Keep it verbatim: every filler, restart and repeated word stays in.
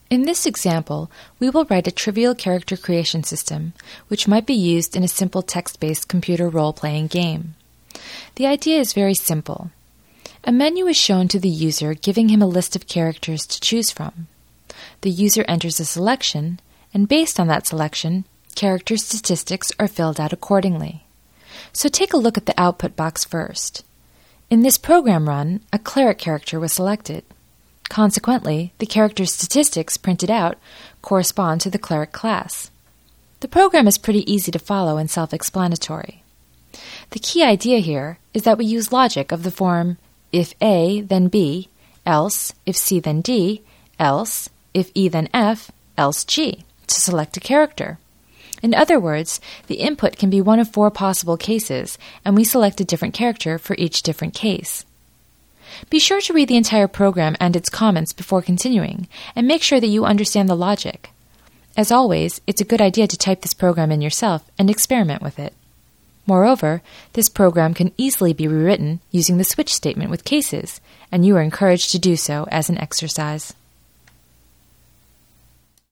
In this example, we will write a trivial character creation system, which might be used in a simple text-based computer role-playing game. The idea is very simple. A menu is shown to the user, giving him a list of characters to choose from. The user enters a selection, and based on that selection, character statistics are filled out accordingly. So take a look at the output box first. In this program run, a cleric character was selected. Consequently, the character's statistics printed out correspond to the cleric class. The program is pretty easy to follow and self-explanatory. The key idea here is that we use logic of the form if A, then B, else, if C, then D, else, if E, then F, else G, to select a character. In other words, the input can be one of four possible cases, and we select a different character for each different case. Be sure to read the entire program and its comments before continuing, and make sure that you understand the logic. As always, it's a good idea to type this program in yourself and experiment with it. Moreover, this program can easily be rewritten using the switch statement with cases, and you are encouraged to do so as an exercise.